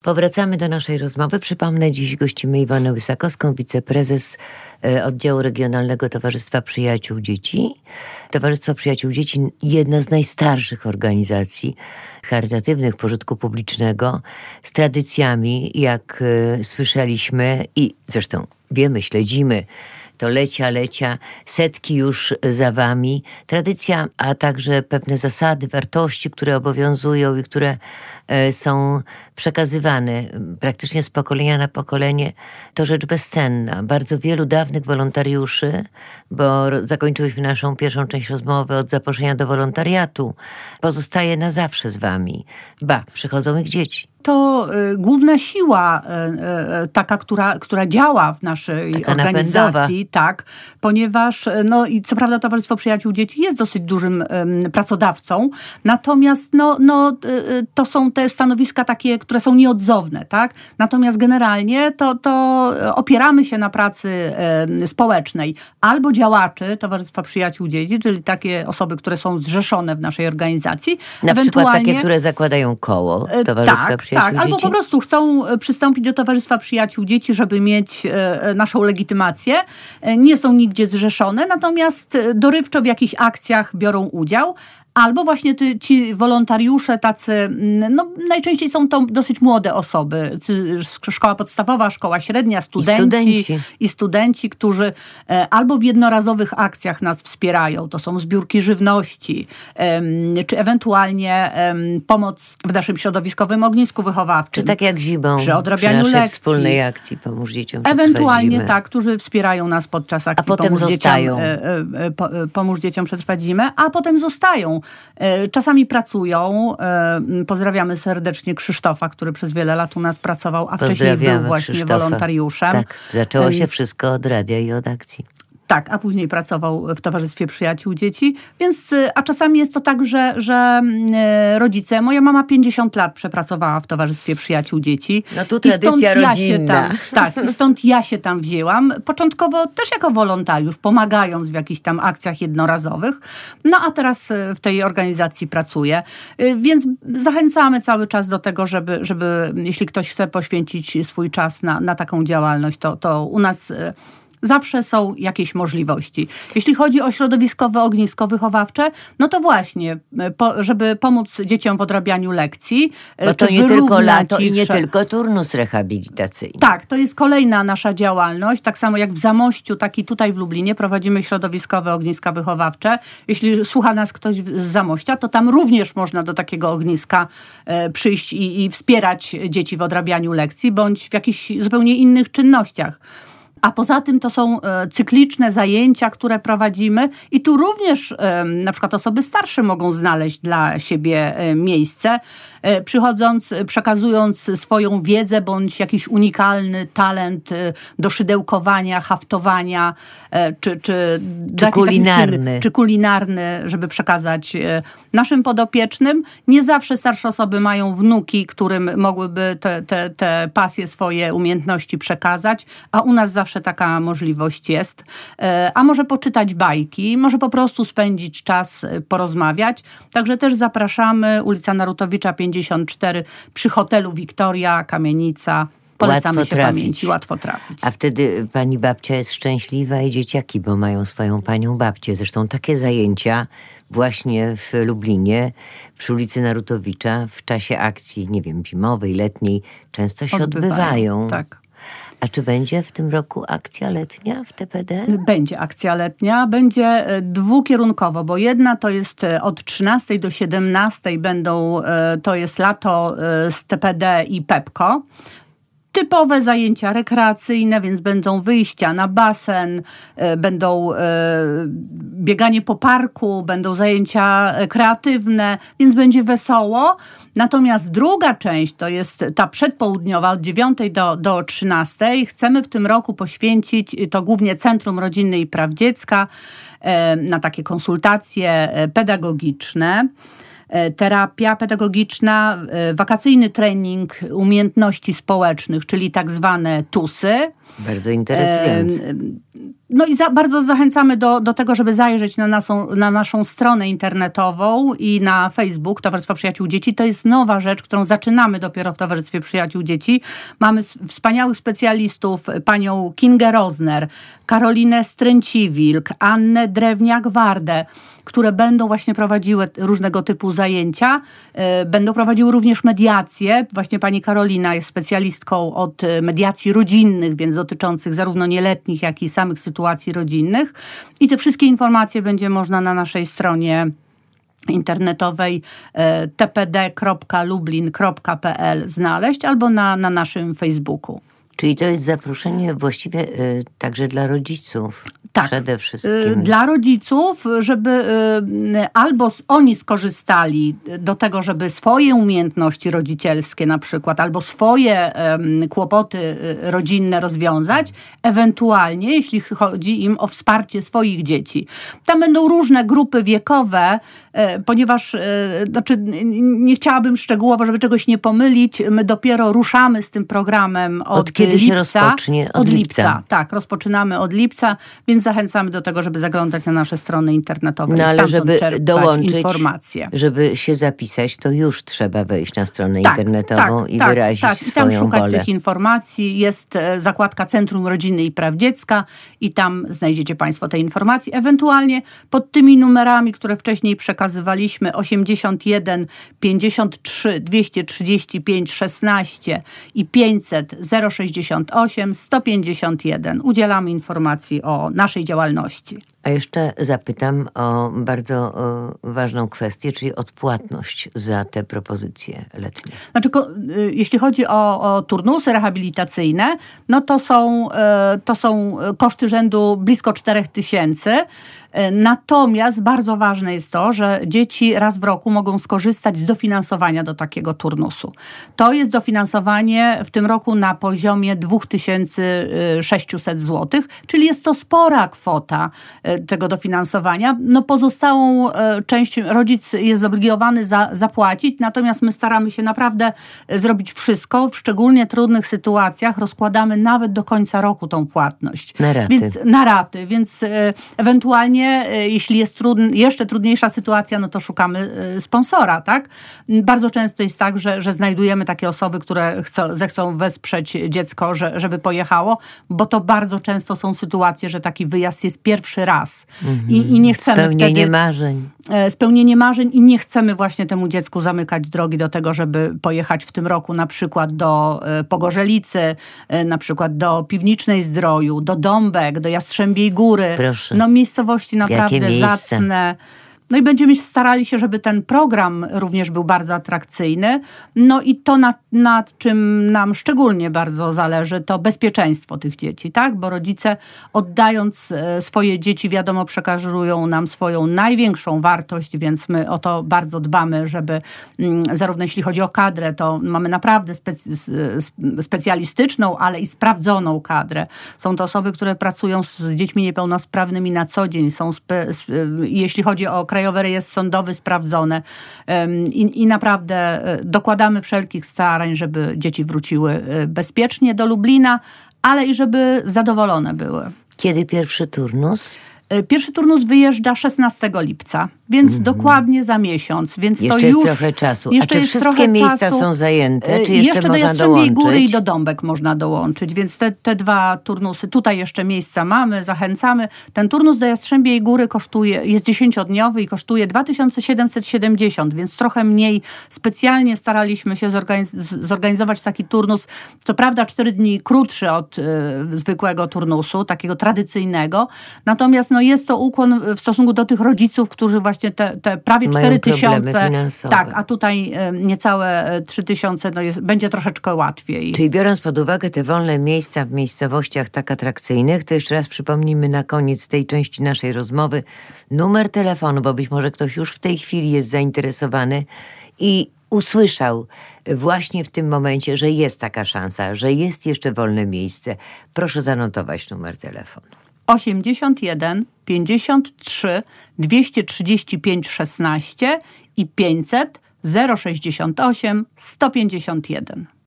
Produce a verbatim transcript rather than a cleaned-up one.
Powracamy do naszej rozmowy. Przypomnę, dziś gościmy Iwonę Łysakowską, wiceprezes oddziału regionalnego Towarzystwa Przyjaciół Dzieci. Towarzystwo Przyjaciół Dzieci, jedna z najstarszych organizacji charytatywnych pożytku publicznego, z tradycjami, jak y, słyszeliśmy i zresztą wiemy, śledzimy, to lecia, lecia, setki już za wami. Tradycja, a także pewne zasady, wartości, które obowiązują i które e, są przekazywane praktycznie z pokolenia na pokolenie, to rzecz bezcenna. Bardzo wielu dawnych wolontariuszy, bo zakończyłyśmy naszą pierwszą część rozmowy od zaproszenia do wolontariatu, pozostaje na zawsze z wami. Ba, przychodzą ich dzieci. To y, główna siła y, y, taka, która, która działa w naszej taka organizacji, napędowa. tak, ponieważ no i co prawda Towarzystwo Przyjaciół Dzieci jest dosyć dużym y, pracodawcą, natomiast no, no, y, to są te stanowiska takie, które są nieodzowne, tak? Natomiast generalnie to, to opieramy się na pracy y, społecznej albo działaczy Towarzystwa Przyjaciół Dzieci, czyli takie osoby, które są zrzeszone w naszej organizacji. Na przykład takie, które zakładają koło Towarzystwa tak, Przyjaciół tak, Dzieci? albo po prostu chcą przystąpić do Towarzystwa Przyjaciół Dzieci, żeby mieć e, naszą legitymację. E, nie są nigdzie zrzeszone, natomiast dorywczo w jakichś akcjach biorą udział. Albo właśnie ty, ci wolontariusze tacy, no najczęściej są to dosyć młode osoby. Szkoła podstawowa, szkoła średnia, studenci. I studenci, i studenci którzy e, albo w jednorazowych akcjach nas wspierają. To są zbiórki żywności, e, czy ewentualnie e, pomoc w naszym środowiskowym ognisku wychowawczym. Czy tak jak zimą, przy odrabianiu przy naszej lekcji. wspólnej akcji Pomóż Dzieciom Przetrwać Ewentualnie zimę. tak, którzy wspierają nas podczas akcji a potem Pomóż zostają. Dzieciom, e, e, po, e, Pomóż Dzieciom Przetrwać zimę, a potem zostają. Czasami pracują. Pozdrawiamy serdecznie Krzysztofa, który przez wiele lat u nas pracował, a wcześniej był właśnie Krzysztofa. wolontariuszem. Tak, zaczęło się wszystko od radia i od akcji. Tak, a później pracował w Towarzystwie Przyjaciół Dzieci. Więc, a czasami jest to tak, że, że rodzice, moja mama pięćdziesiąt lat przepracowała w Towarzystwie Przyjaciół Dzieci. No tu tradycja ja rodzinna. Tam, tak, i stąd ja się tam wzięłam. Początkowo też jako wolontariusz, pomagając w jakichś tam akcjach jednorazowych. No a teraz w tej organizacji pracuję. Więc zachęcamy cały czas do tego, żeby, żeby jeśli ktoś chce poświęcić swój czas na, na taką działalność, to, to u nas zawsze są jakieś możliwości. Jeśli chodzi o środowiskowe ognisko wychowawcze, no to właśnie, po, żeby pomóc dzieciom w odrabianiu lekcji. Bo to nie tylko lato i nie tylko turnus rehabilitacyjny. Tak, to jest kolejna nasza działalność. Tak samo jak w Zamościu, tak i tutaj w Lublinie prowadzimy środowiskowe ogniska wychowawcze. Jeśli słucha nas ktoś z Zamościa, to tam również można do takiego ogniska e, przyjść i, i wspierać dzieci w odrabianiu lekcji, bądź w jakichś zupełnie innych czynnościach. A poza tym to są e, cykliczne zajęcia, które prowadzimy i tu również e, na przykład osoby starsze mogą znaleźć dla siebie e, miejsce, e, przychodząc, przekazując swoją wiedzę bądź jakiś unikalny talent e, do szydełkowania, haftowania, e, czy, czy, czy kulinarny. Czyn, czy kulinarny, żeby przekazać e, naszym podopiecznym. Nie zawsze starsze osoby mają wnuki, którym mogłyby te, te, te pasje, swoje umiejętności przekazać, a u nas zawsze taka możliwość jest. A może poczytać bajki, może po prostu spędzić czas, porozmawiać. Także też zapraszamy. Ulica Narutowicza pięćdziesiąt cztery przy hotelu Wiktoria, Kamienica. Polecamy łatwo się trafić. pamięci, łatwo trafić. A wtedy pani babcia jest szczęśliwa i dzieciaki, bo mają swoją panią babcię. Zresztą takie zajęcia właśnie w Lublinie, przy ulicy Narutowicza, w czasie akcji, nie wiem, zimowej, letniej, często się odbywają. odbywają. Tak. A czy będzie w tym roku akcja letnia w T P D? Będzie akcja letnia, będzie dwukierunkowo, bo jedna to jest od trzynastej do siedemnastej będą, to jest lato z T P D i Pepko. Typowe zajęcia rekreacyjne, więc będą wyjścia na basen, będą bieganie po parku, będą zajęcia kreatywne, więc będzie wesoło. Natomiast druga część to jest ta przedpołudniowa od dziewiątej do, do trzynastej. Chcemy w tym roku poświęcić to głównie Centrum Rodziny i Praw Dziecka na takie konsultacje pedagogiczne. Terapia pedagogiczna, wakacyjny trening umiejętności społecznych, czyli tak zwane tusy. Bardzo interesujące. No i za, bardzo zachęcamy do, do tego, żeby zajrzeć na, nasą, na naszą stronę internetową i na Facebook Towarzystwa Przyjaciół Dzieci. To jest nowa rzecz, którą zaczynamy dopiero w Towarzystwie Przyjaciół Dzieci. Mamy wspaniałych specjalistów, panią Kingę Rozner, Karolinę Stręciwilk, Annę Drewniak-Wardę, które będą właśnie prowadziły różnego typu zajęcia. Będą prowadziły również mediacje. Właśnie pani Karolina jest specjalistką od mediacji rodzinnych, więc dotyczących zarówno nieletnich, jak i samych sytuacji rodzinnych. I te wszystkie informacje będzie można na naszej stronie internetowej t p d kropka lublin kropka p l znaleźć albo na, na naszym Facebooku. Czyli to jest zaproszenie właściwie y, także dla rodziców. Tak, przede wszystkim. Dla rodziców, żeby albo oni skorzystali do tego, żeby swoje umiejętności rodzicielskie na przykład, albo swoje kłopoty rodzinne rozwiązać, ewentualnie jeśli chodzi im o wsparcie swoich dzieci. Tam będą różne grupy wiekowe, ponieważ znaczy, nie chciałabym szczegółowo, żeby czegoś nie pomylić, my dopiero ruszamy z tym programem od, od kiedy lipca. się rozpocznie? Od, od lipca. lipca. Tak, rozpoczynamy od lipca, więc zachęcamy do tego, żeby zaglądać na nasze strony internetowe no, i ale żeby czerpać dołączyć, informacje. Żeby się zapisać, to już trzeba wejść na stronę tak, internetową tak, i tak, wyrazić tak. swoją I tam szukać wolę. tych informacji. Jest zakładka Centrum Rodziny i Praw Dziecka i tam znajdziecie Państwo te informacje. Ewentualnie pod tymi numerami, które wcześniej przekazywaliśmy, osiemdziesiąt jeden pięćdziesiąt trzy dwieście trzydzieści pięć szesnaście i pięćset zero sześćdziesiąt osiem sto pięćdziesiąt jeden. Udzielamy informacji o naszej działalności. A jeszcze zapytam o bardzo o, ważną kwestię, czyli odpłatność za te propozycje letnie. Znaczy, ko, jeśli chodzi o, o turnusy rehabilitacyjne, no to są, to są koszty rzędu blisko czterech tysięcy. Natomiast bardzo ważne jest to, że dzieci raz w roku mogą skorzystać z dofinansowania do takiego turnusu. To jest dofinansowanie w tym roku na poziomie dwa tysiące sześćset złotych, czyli jest to spora kwota tego dofinansowania. No pozostałą część rodzic jest zobligowany za, zapłacić, natomiast my staramy się naprawdę zrobić wszystko. W szczególnie trudnych sytuacjach rozkładamy nawet do końca roku tą płatność. Na raty. Więc, na raty, więc ewentualnie jeśli jest trudn, jeszcze trudniejsza sytuacja, no to szukamy sponsora, tak? Bardzo często jest tak, że, że znajdujemy takie osoby, które chcą, zechcą wesprzeć dziecko, że, żeby pojechało, bo to bardzo często są sytuacje, że taki wyjazd jest pierwszy raz. Mm-hmm. I, I nie chcemy Spełnienie wtedy... marzeń. Spełnienie marzeń i nie chcemy właśnie temu dziecku zamykać drogi do tego, żeby pojechać w tym roku na przykład do Pogorzelicy, na przykład do Piwnicznej Zdroju, do Dąbek, do Jastrzębiej Góry. Proszę. No miejscowości naprawdę zacne. No i będziemy starali się, żeby ten program również był bardzo atrakcyjny. No i to, nad, nad czym nam szczególnie bardzo zależy, to bezpieczeństwo tych dzieci, tak? Bo rodzice, oddając swoje dzieci, wiadomo, przekazują nam swoją największą wartość, więc my o to bardzo dbamy, żeby zarówno jeśli chodzi o kadrę, to mamy naprawdę specy, specjalistyczną, ale i sprawdzoną kadrę. Są to osoby, które pracują z dziećmi niepełnosprawnymi na co dzień. Są spe, jeśli chodzi o Krajowy Rejestr Sądowy, sprawdzone I, i naprawdę dokładamy wszelkich starań, żeby dzieci wróciły bezpiecznie do Lublina, ale i żeby zadowolone były. Kiedy pierwszy turnus? Pierwszy turnus wyjeżdża szesnastego lipca, więc mm-hmm. dokładnie za miesiąc. Więc jeszcze to już, jest trochę czasu. Jeszcze A czy jest wszystkie miejsca czasu. są zajęte? Czy jeszcze, jeszcze można do Jastrzębiej dołączyć? Góry i do Dąbek można dołączyć, więc te, te dwa turnusy, tutaj jeszcze miejsca mamy, zachęcamy. Ten turnus do Jastrzębiej Góry kosztuje, jest dziesięciodniowy i kosztuje dwa tysiące siedemset siedemdziesiąt, więc trochę mniej. Specjalnie staraliśmy się zorganiz- zorganizować taki turnus, co prawda cztery dni krótszy od y, zwykłego turnusu, takiego tradycyjnego, natomiast no, jest to ukłon w stosunku do tych rodziców, którzy właśnie te, te prawie cztery tysiące, tak, a tutaj niecałe trzy tysiące, no jest, będzie troszeczkę łatwiej. Czyli biorąc pod uwagę te wolne miejsca w miejscowościach tak atrakcyjnych, to jeszcze raz przypomnijmy na koniec tej części naszej rozmowy numer telefonu, bo być może ktoś już w tej chwili jest zainteresowany i usłyszał właśnie w tym momencie, że jest taka szansa, że jest jeszcze wolne miejsce. Proszę zanotować numer telefonu. osiemdziesiąt jeden pięćdziesiąt trzy dwieście trzydzieści pięć szesnaście i pięćset zero sześćdziesiąt osiem sto pięćdziesiąt jeden.